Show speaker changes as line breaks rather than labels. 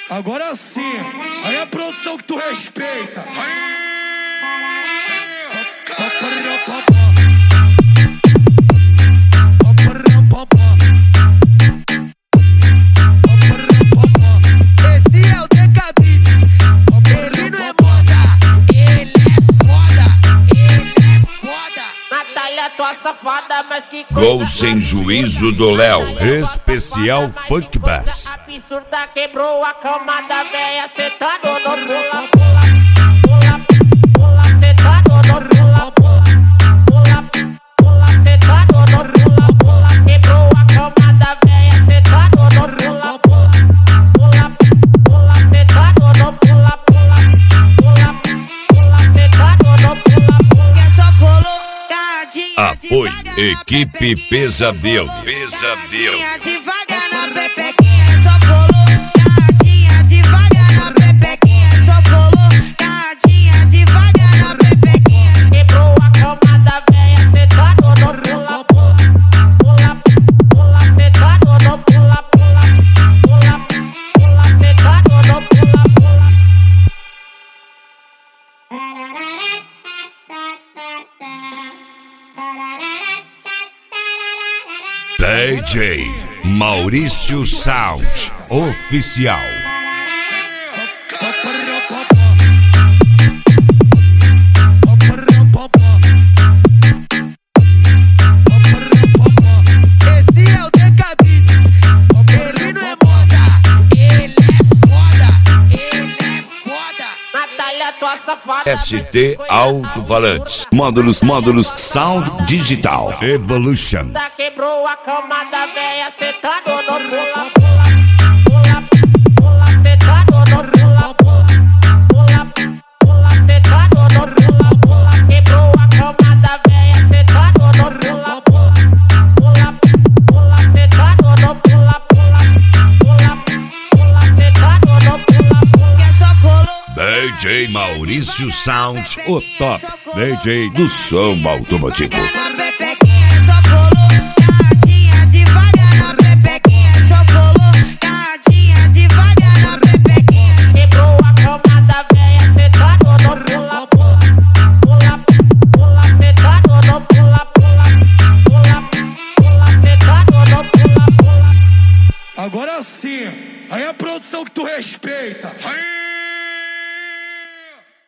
Agora sim, aí a produção que tu respeita.
Esse é o DK Beats. Ele não é moda, ele é foda, ele é foda.
Natália, tua safada, mas que
Gol sem juízo do Léo, especial Funk Bass.
absurda, quebrou a cama da véia, sentado no pula, sentado no pula, sentado no pula, quebrou a cama da véia, sentado no pula, sentado no pula, sentado no pula.
Que é só colocadinha
Apoio,
devagar na
equipe
pepequinha.
Pesadelo.
Devagar na pepequinha, é só colocadinha devagar na pepequinha, é só colocadinha devagar na pepequinha.
Quebrou a cama da véia, sentado no pula, sentado no pula, sentado no pula.
DJ Maurício Sound Oficial.
Esse é o DK Beats. Ele não é moda, ele é foda, ele é foda.
Natália, tua safada.
ST Alto-Falantes. Módulos Sound Digital Evolution.
Quebrou a cama da véia, sentado no pula, sentado no pula, sentado no pula, quebrou a cama da véia, sentado no pula, sentado no pula, sentado no pula.
Que é só colo.
DJ Maurício Sound, o top DJ do som automotivo.